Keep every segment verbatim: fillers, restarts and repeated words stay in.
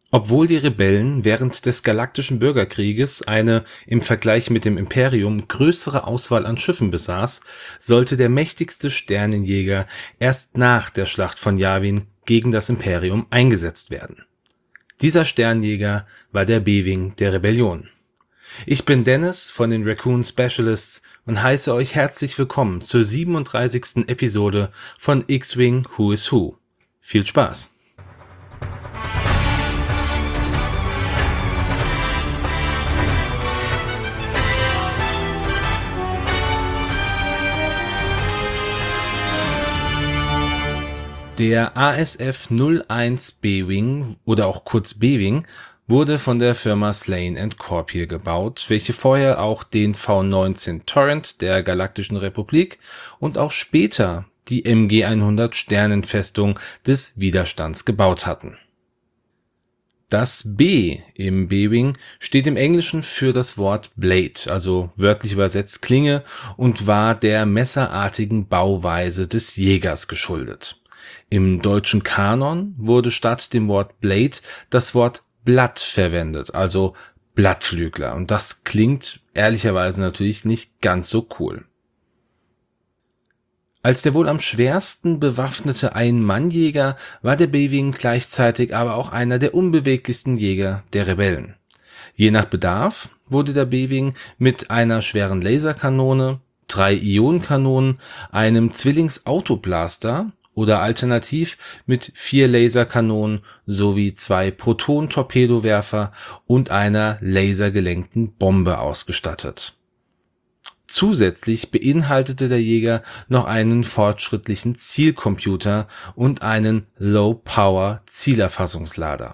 Obwohl die Rebellen während des Galaktischen Bürgerkrieges eine im Vergleich mit dem Imperium größere Auswahl an Schiffen besaß, sollte der mächtigste Sternenjäger erst nach der Schlacht von Yavin gegen das Imperium eingesetzt werden. Dieser Sternjäger war der B-Wing der Rebellion. Ich bin Dennis von den Raccoon Specialists und heiße euch herzlich willkommen zur siebenunddreißigsten Episode von X-Wing Who is Who. Viel Spaß! Der A S F null eins B-Wing oder auch kurz B-Wing wurde von der Firma Slane and Corpier gebaut, welche vorher auch den V neunzehn Torrent der Galaktischen Republik und auch später die M G hundert Sternenfestung des Widerstands gebaut hatten. Das B im B-Wing steht im Englischen für das Wort Blade, also wörtlich übersetzt Klinge, und war der messerartigen Bauweise des Jägers geschuldet. Im deutschen Kanon wurde statt dem Wort Blade das Wort Blatt verwendet, also Blattflügler, und das klingt ehrlicherweise natürlich nicht ganz so cool. Als der wohl am schwersten bewaffnete Ein-Mann-Jäger war der B-Wing gleichzeitig aber auch einer der unbeweglichsten Jäger der Rebellen. Je nach Bedarf wurde der B-Wing mit einer schweren Laserkanone, drei Ionenkanonen, einem Zwillings-Autoblaster oder alternativ mit vier Laserkanonen sowie zwei Proton-Torpedowerfer und einer lasergelenkten Bombe ausgestattet. Zusätzlich beinhaltete der Jäger noch einen fortschrittlichen Zielcomputer und einen Low-Power-Zielerfassungslader.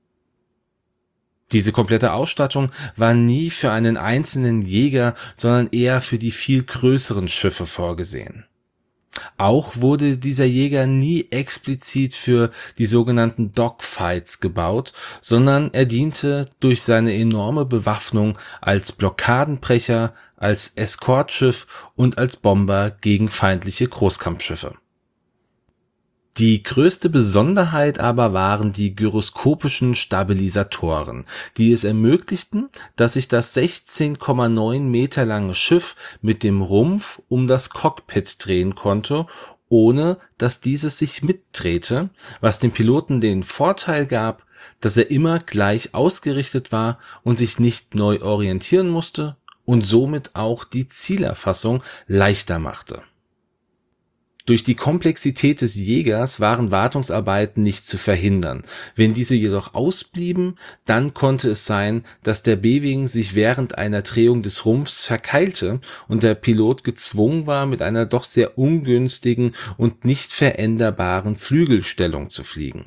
Diese komplette Ausstattung war nie für einen einzelnen Jäger, sondern eher für die viel größeren Schiffe vorgesehen. Auch wurde dieser Jäger nie explizit für die sogenannten Dogfights gebaut, sondern er diente durch seine enorme Bewaffnung als Blockadenbrecher, als Eskortschiff und als Bomber gegen feindliche Großkampfschiffe. Die größte Besonderheit aber waren die gyroskopischen Stabilisatoren, die es ermöglichten, dass sich das sechzehn Komma neun Meter lange Schiff mit dem Rumpf um das Cockpit drehen konnte, ohne dass dieses sich mitdrehte, was dem Piloten den Vorteil gab, dass er immer gleich ausgerichtet war und sich nicht neu orientieren musste und somit auch die Zielerfassung leichter machte. Durch die Komplexität des Jägers waren Wartungsarbeiten nicht zu verhindern. Wenn diese jedoch ausblieben, dann konnte es sein, dass der B-Wing sich während einer Drehung des Rumpfs verkeilte und der Pilot gezwungen war, mit einer doch sehr ungünstigen und nicht veränderbaren Flügelstellung zu fliegen.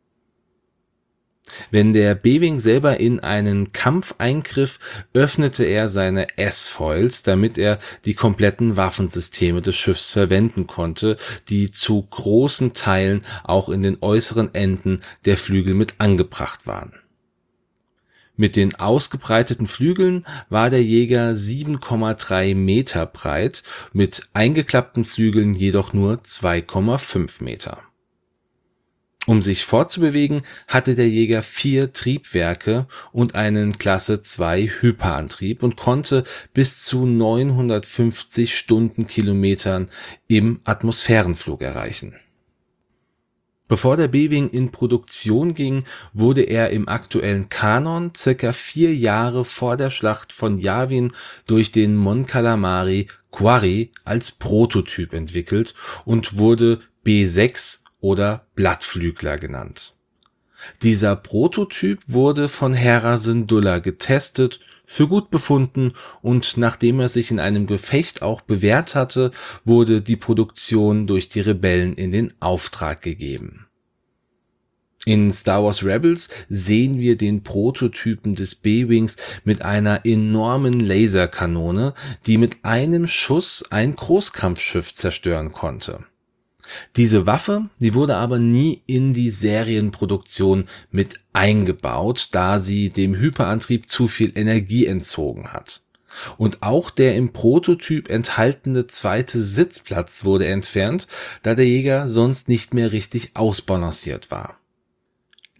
Wenn der B-Wing selber in einen Kampf eingriff, öffnete er seine S-Foils, damit er die kompletten Waffensysteme des Schiffs verwenden konnte, die zu großen Teilen auch in den äußeren Enden der Flügel mit angebracht waren. Mit den ausgebreiteten Flügeln war der Jäger sieben Komma drei Meter breit, mit eingeklappten Flügeln jedoch nur zwei Komma fünf Meter. Um sich fortzubewegen, hatte der Jäger vier Triebwerke und einen Klasse zwei Hyperantrieb und konnte bis zu neunhundertfünfzig Stundenkilometern im Atmosphärenflug erreichen. Bevor der B-Wing in Produktion ging, wurde er im aktuellen Kanon circa vier Jahre vor der Schlacht von Yavin durch den Mon Calamari Quarry als Prototyp entwickelt und wurde B sechs oder Blattflügler genannt. Dieser Prototyp wurde von Hera Syndulla getestet, für gut befunden und nachdem er sich in einem Gefecht auch bewährt hatte, wurde die Produktion durch die Rebellen in den Auftrag gegeben. In Star Wars Rebels sehen wir den Prototypen des B-Wings mit einer enormen Laserkanone, die mit einem Schuss ein Großkampfschiff zerstören konnte. Diese Waffe, die wurde aber nie in die Serienproduktion mit eingebaut, da sie dem Hyperantrieb zu viel Energie entzogen hat. Und auch der im Prototyp enthaltene zweite Sitzplatz wurde entfernt, da der Jäger sonst nicht mehr richtig ausbalanciert war.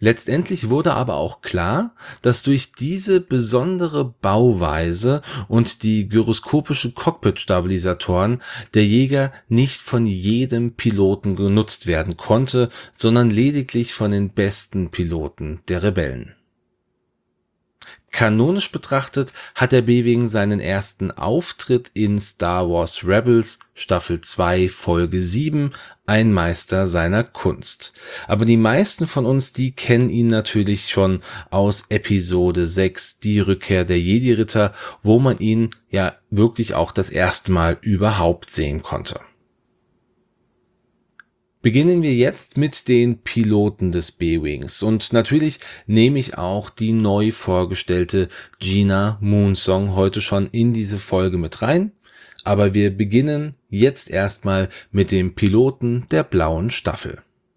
Letztendlich wurde aber auch klar, dass durch diese besondere Bauweise und die gyroskopische Cockpit-Stabilisatoren der Jäger nicht von jedem Piloten genutzt werden konnte, sondern lediglich von den besten Piloten der Rebellen. Kanonisch betrachtet hat der B-Wing seinen ersten Auftritt in Star Wars Rebels Staffel zwei Folge sieben, ein Meister seiner Kunst. Aber die meisten von uns, die kennen ihn natürlich schon aus Episode sechs, die Rückkehr der Jedi-Ritter, wo man ihn ja wirklich auch das erste Mal überhaupt sehen konnte. Beginnen wir jetzt mit den Piloten des B-Wings und natürlich nehme ich auch die neu vorgestellte Gina Moonsong heute schon in diese Folge mit rein, aber wir beginnen jetzt erstmal mit dem Piloten der blauen Staffel.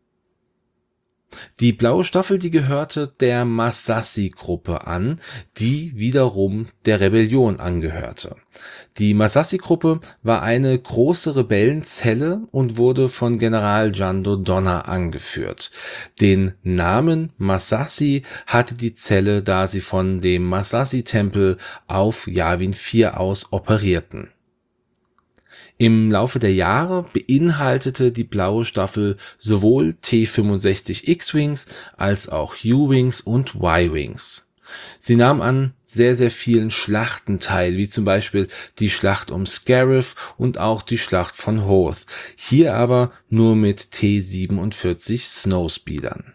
Die blaue Staffel, die gehörte der Massassi-Gruppe an, die wiederum der Rebellion angehörte. Die Massassi-Gruppe war eine große Rebellenzelle und wurde von General Jando Donner angeführt. Den Namen Massassi hatte die Zelle, da sie von dem Massassi-Tempel auf Yavin vier aus operierten. Im Laufe der Jahre beinhaltete die blaue Staffel sowohl T fünfundsechzig X-Wings als auch U-Wings und Y-Wings. Sie nahm an sehr, sehr vielen Schlachten teil, wie zum Beispiel die Schlacht um Scarif und auch die Schlacht von Hoth, hier aber nur mit T siebenundvierzig Snowspeedern.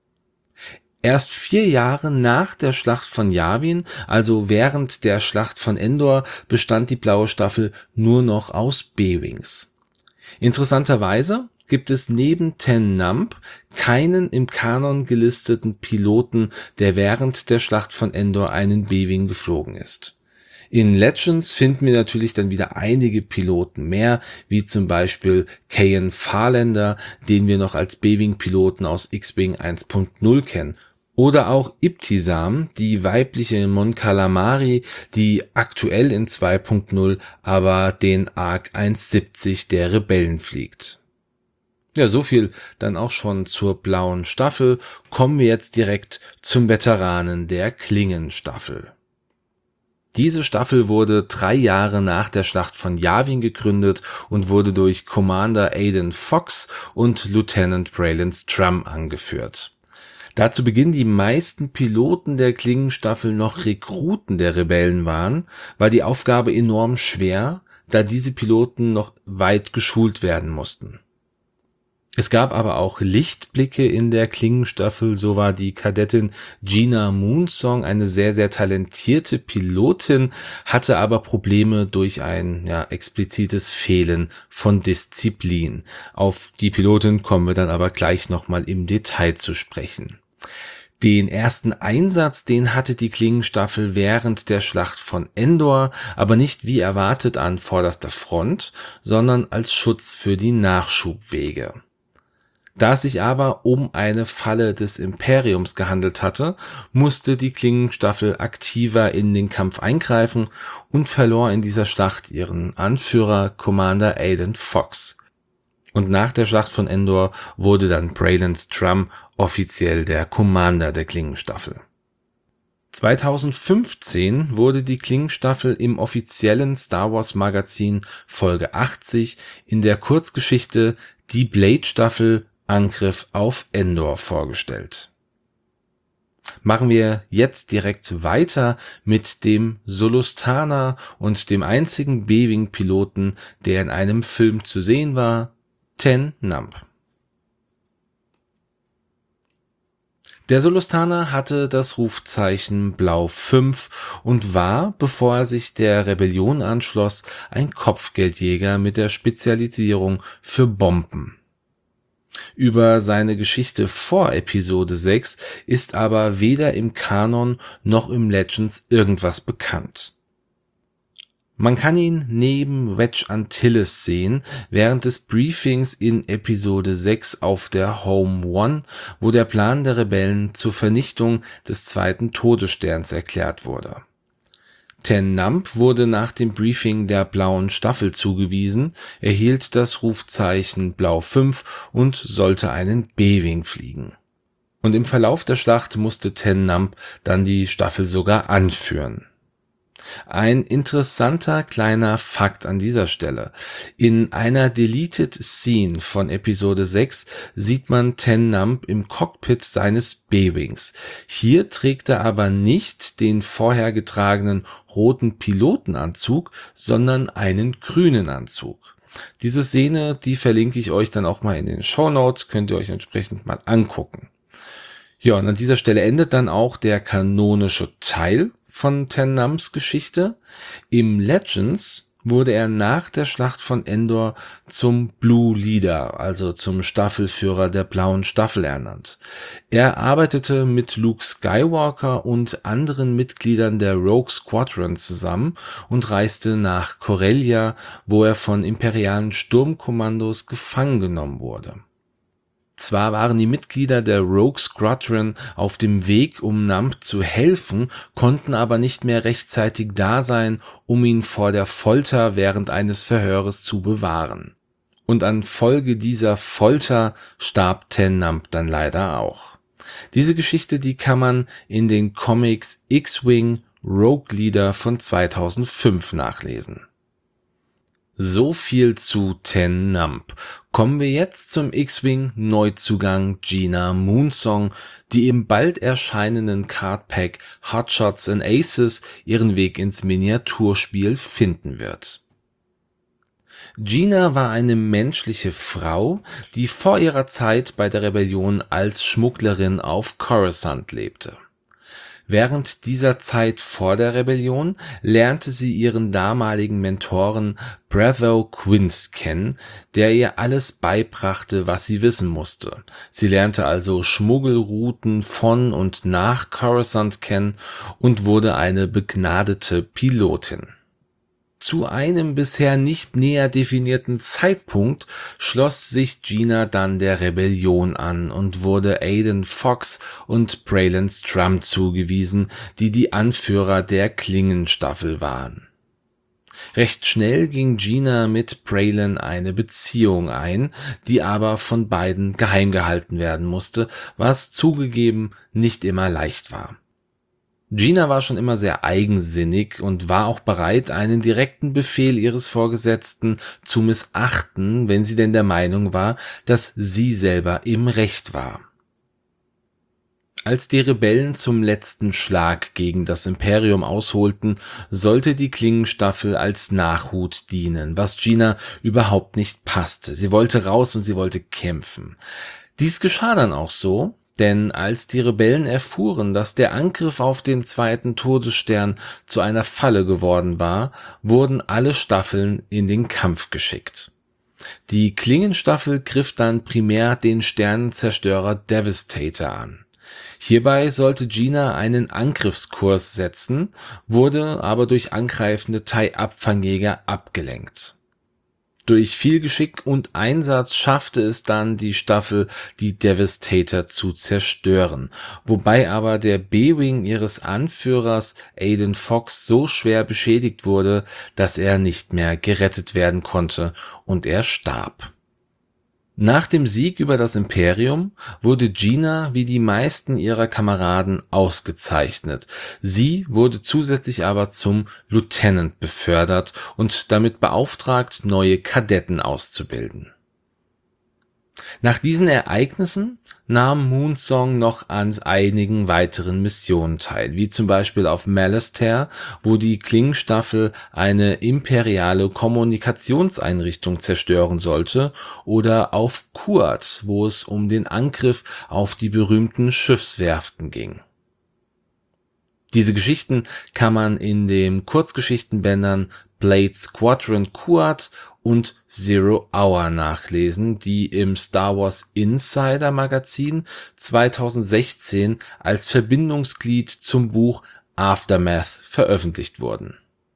Erst vier Jahre nach der Schlacht von Yavin, also während der Schlacht von Endor, bestand die blaue Staffel nur noch aus B-Wings. Interessanterweise gibt es neben Ten Nump keinen im Kanon gelisteten Piloten, der während der Schlacht von Endor einen B-Wing geflogen ist. In Legends finden wir natürlich dann wieder einige Piloten mehr, wie zum Beispiel Kayan Farlander, den wir noch als B-Wing-Piloten aus X-Wing eins Punkt null kennen. Oder auch Ibtisam, die weibliche Mon Calamari, die aktuell in zwei Punkt null aber den A R C eins siebzig der Rebellen fliegt. Ja, so viel dann auch schon zur blauen Staffel. Kommen wir jetzt direkt zum Veteranen der Klingenstaffel. Diese Staffel wurde drei Jahre nach der Schlacht von Yavin gegründet und wurde durch Commander Aiden Fox und Lieutenant Braylon Strum angeführt. Da zu Beginn die meisten Piloten der Klingenstaffel noch Rekruten der Rebellen waren, war die Aufgabe enorm schwer, da diese Piloten noch weit geschult werden mussten. Es gab aber auch Lichtblicke in der Klingenstaffel, so war die Kadettin Gina Moonsong eine sehr, sehr talentierte Pilotin, hatte aber Probleme durch ein ja, explizites Fehlen von Disziplin. Auf die Pilotin kommen wir dann aber gleich nochmal im Detail zu sprechen. Den ersten Einsatz, den hatte die Klingenstaffel während der Schlacht von Endor, aber nicht wie erwartet an vorderster Front, sondern als Schutz für die Nachschubwege. Da es sich aber um eine Falle des Imperiums gehandelt hatte, musste die Klingenstaffel aktiver in den Kampf eingreifen und verlor in dieser Schlacht ihren Anführer Commander Aiden Fox. Und nach der Schlacht von Endor wurde dann Braylon Strum offiziell der Commander der Klingenstaffel. zweitausendfünfzehn wurde die Klingenstaffel im offiziellen Star Wars Magazin Folge achtzig in der Kurzgeschichte Die Blade-Staffel Angriff auf Endor vorgestellt. Machen wir jetzt direkt weiter mit dem Solustana und dem einzigen B-Wing-Piloten, der in einem Film zu sehen war, Ten Nump. Der Solustana hatte das Rufzeichen Blau fünf und war, bevor er sich der Rebellion anschloss, ein Kopfgeldjäger mit der Spezialisierung für Bomben. Über seine Geschichte vor Episode sechs ist aber weder im Kanon noch im Legends irgendwas bekannt. Man kann ihn neben Wedge Antilles sehen, während des Briefings in Episode sechs auf der Home One, wo der Plan der Rebellen zur Vernichtung des zweiten Todessterns erklärt wurde. Ten Nump wurde nach dem Briefing der blauen Staffel zugewiesen, erhielt das Rufzeichen Blau fünf und sollte einen B-Wing fliegen. Und im Verlauf der Schlacht musste Ten Nump dann die Staffel sogar anführen. Ein interessanter kleiner Fakt an dieser Stelle: In einer Deleted Scene von Episode sechs sieht man Ten Nump im Cockpit seines B-Wings. Hier trägt er aber nicht den vorher getragenen roten Pilotenanzug, sondern einen grünen Anzug. Diese Szene, die verlinke ich euch dann auch mal in den Shownotes, könnt ihr euch entsprechend mal angucken. Ja, und an dieser Stelle endet dann auch der kanonische Teil von Ten Numps Geschichte. Im Legends wurde er nach der Schlacht von Endor zum Blue Leader, also zum Staffelführer der blauen Staffel ernannt. Er arbeitete mit Luke Skywalker und anderen Mitgliedern der Rogue Squadron zusammen und reiste nach Corellia, wo er von imperialen Sturmkommandos gefangen genommen wurde. Zwar waren die Mitglieder der Rogue Squadron auf dem Weg, um Nump zu helfen, konnten aber nicht mehr rechtzeitig da sein, um ihn vor der Folter während eines Verhöres zu bewahren. Und an Folge dieser Folter starb Ten Nump dann leider auch. Diese Geschichte, die kann man in den Comics X-Wing Rogue Leader von zweitausendfünf nachlesen. So viel zu Ten Nump. Kommen wir jetzt zum X-Wing Neuzugang Gina Moonsong, die im bald erscheinenden Cardpack Hotshots and Aces ihren Weg ins Miniaturspiel finden wird. Gina war eine menschliche Frau, die vor ihrer Zeit bei der Rebellion als Schmugglerin auf Coruscant lebte. Während dieser Zeit vor der Rebellion lernte sie ihren damaligen Mentoren Bratho Quince kennen, der ihr alles beibrachte, was sie wissen musste. Sie lernte also Schmuggelrouten von und nach Coruscant kennen und wurde eine begnadete Pilotin. Zu einem bisher nicht näher definierten Zeitpunkt schloss sich Gina dann der Rebellion an und wurde Aiden Fox und Braylon Strum zugewiesen, die die Anführer der Klingenstaffel waren. Recht schnell ging Gina mit Braylon eine Beziehung ein, die aber von beiden geheim gehalten werden musste, was zugegeben nicht immer leicht war. Gina war schon immer sehr eigensinnig und war auch bereit, einen direkten Befehl ihres Vorgesetzten zu missachten, wenn sie denn der Meinung war, dass sie selber im Recht war. Als die Rebellen zum letzten Schlag gegen das Imperium ausholten, sollte die Klingenstaffel als Nachhut dienen, was Gina überhaupt nicht passte. Sie wollte raus und sie wollte kämpfen. Dies geschah dann auch so. Denn als die Rebellen erfuhren, dass der Angriff auf den zweiten Todesstern zu einer Falle geworden war, wurden alle Staffeln in den Kampf geschickt. Die Klingenstaffel griff dann primär den Sternenzerstörer Devastator an. Hierbei sollte Gina einen Angriffskurs setzen, wurde aber durch angreifende TIE-Abfangjäger abgelenkt. Durch viel Geschick und Einsatz schaffte es dann die Staffel, die Devastator zu zerstören, wobei aber der B-Wing ihres Anführers Aiden Fox so schwer beschädigt wurde, dass er nicht mehr gerettet werden konnte und er starb. Nach dem Sieg über das Imperium wurde Gina wie die meisten ihrer Kameraden ausgezeichnet. Sie wurde zusätzlich aber zum Lieutenant befördert und damit beauftragt, neue Kadetten auszubilden. Nach diesen Ereignissen nahm Moonsong noch an einigen weiteren Missionen teil, wie zum Beispiel auf Malastare, wo die Klingenstaffel eine imperiale Kommunikationseinrichtung zerstören sollte, oder auf Kuat, wo es um den Angriff auf die berühmten Schiffswerften ging. Diese Geschichten kann man in den Kurzgeschichtenbändern Blade Squadron Kuat und Zero Hour nachlesen, die im Star Wars Insider Magazin zweitausendsechzehn als Verbindungsglied zum Buch Aftermath veröffentlicht wurden.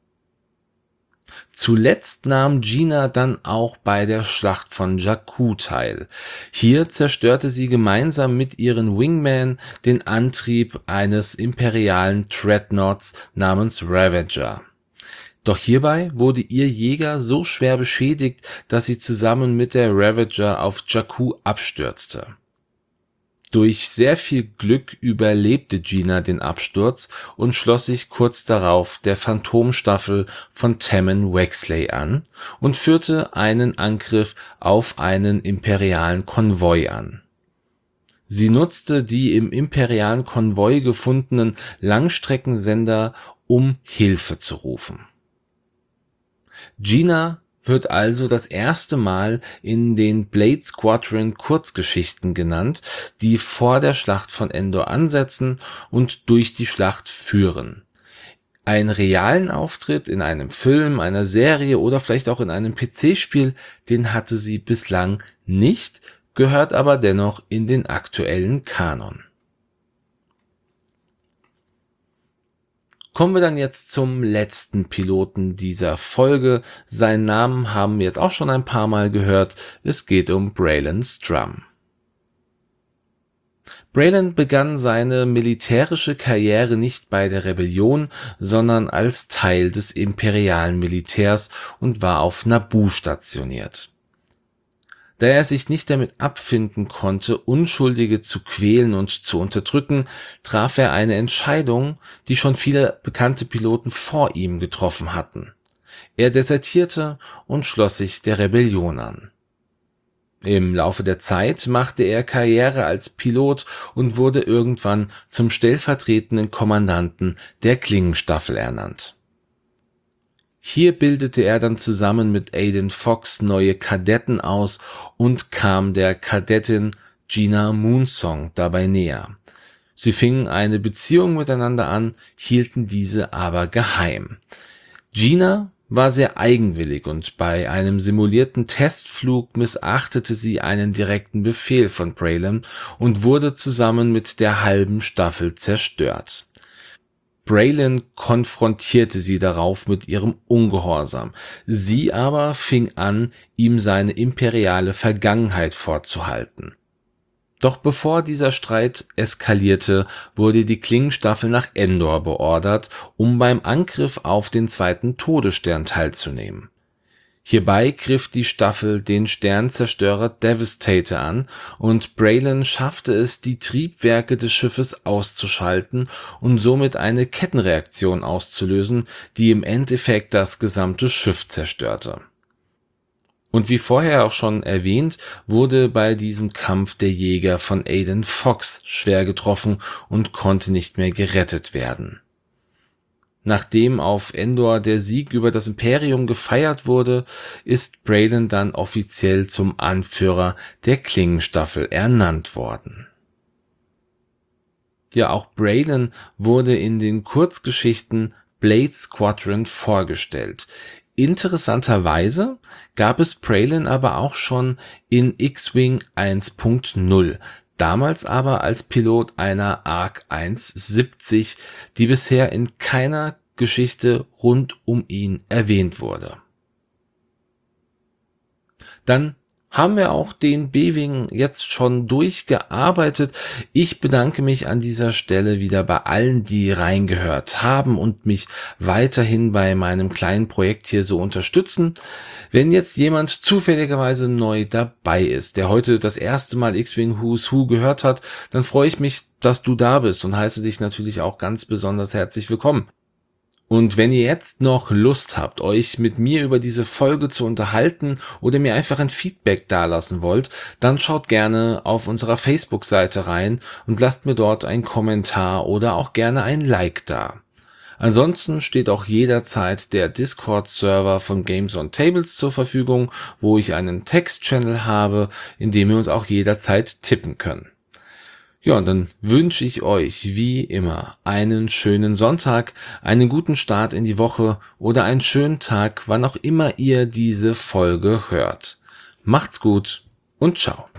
Zuletzt nahm Gina dann auch bei der Schlacht von Jakku teil. Hier zerstörte sie gemeinsam mit ihren Wingmen den Antrieb eines imperialen Dreadnoughts namens Ravager. Doch hierbei wurde ihr Jäger so schwer beschädigt, dass sie zusammen mit der Ravager auf Jakku abstürzte. Durch sehr viel Glück überlebte Gina den Absturz und schloss sich kurz darauf der Phantomstaffel von Tammin Wexley an und führte einen Angriff auf einen imperialen Konvoi an. Sie nutzte die im imperialen Konvoi gefundenen Langstreckensender, um Hilfe zu rufen. Gina wird also das erste Mal in den Blade Squadron Kurzgeschichten genannt, die vor der Schlacht von Endor ansetzen und durch die Schlacht führen. Einen realen Auftritt in einem Film, einer Serie oder vielleicht auch in einem P C-Spiel, den hatte sie bislang nicht, gehört aber dennoch in den aktuellen Kanon. Kommen wir dann jetzt zum letzten Piloten dieser Folge. Seinen Namen haben wir jetzt auch schon ein paar Mal gehört. Es geht um Braylen Strum. Braylen begann seine militärische Karriere nicht bei der Rebellion, sondern als Teil des imperialen Militärs und war auf Naboo stationiert. Da er sich nicht damit abfinden konnte, Unschuldige zu quälen und zu unterdrücken, traf er eine Entscheidung, die schon viele bekannte Piloten vor ihm getroffen hatten. Er desertierte und schloss sich der Rebellion an. Im Laufe der Zeit machte er Karriere als Pilot und wurde irgendwann zum stellvertretenden Kommandanten der Klingenstaffel ernannt. Hier bildete er dann zusammen mit Aiden Fox neue Kadetten aus und kam der Kadettin Gina Moonsong dabei näher. Sie fingen eine Beziehung miteinander an, hielten diese aber geheim. Gina war sehr eigenwillig und bei einem simulierten Testflug missachtete sie einen direkten Befehl von Braylen und wurde zusammen mit der halben Staffel zerstört. Braylen konfrontierte sie darauf mit ihrem Ungehorsam. Sie aber fing an, ihm seine imperiale Vergangenheit vorzuhalten. Doch bevor dieser Streit eskalierte, wurde die Klingenstaffel nach Endor beordert, um beim Angriff auf den zweiten Todesstern teilzunehmen. Hierbei griff die Staffel den Sternzerstörer Devastator an und Braylen schaffte es, die Triebwerke des Schiffes auszuschalten und somit eine Kettenreaktion auszulösen, die im Endeffekt das gesamte Schiff zerstörte. Und wie vorher auch schon erwähnt, wurde bei diesem Kampf der Jäger von Aiden Fox schwer getroffen und konnte nicht mehr gerettet werden. Nachdem auf Endor der Sieg über das Imperium gefeiert wurde, ist Braylen dann offiziell zum Anführer der Klingenstaffel ernannt worden. Ja, auch Braylen wurde in den Kurzgeschichten Blade Squadron vorgestellt. Interessanterweise gab es Braylen aber auch schon in X-Wing eins Punkt null, damals aber als Pilot einer A R C eins siebzig, die bisher in keiner Geschichte rund um ihn erwähnt wurde. Dann haben wir auch den B-Wing jetzt schon durchgearbeitet. Ich bedanke mich an dieser Stelle wieder bei allen, die reingehört haben und mich weiterhin bei meinem kleinen Projekt hier so unterstützen. Wenn jetzt jemand zufälligerweise neu dabei ist, der heute das erste Mal X-Wing Who's Who gehört hat, dann freue ich mich, dass du da bist und heiße dich natürlich auch ganz besonders herzlich willkommen. Und wenn ihr jetzt noch Lust habt, euch mit mir über diese Folge zu unterhalten oder mir einfach ein Feedback dalassen wollt, dann schaut gerne auf unserer Facebook-Seite rein und lasst mir dort einen Kommentar oder auch gerne ein Like da. Ansonsten steht auch jederzeit der Discord-Server von Games on Tables zur Verfügung, wo ich einen Text-Channel habe, in dem wir uns auch jederzeit tippen können. Ja, und dann wünsche ich euch wie immer einen schönen Sonntag, einen guten Start in die Woche oder einen schönen Tag, wann auch immer ihr diese Folge hört. Macht's gut und ciao.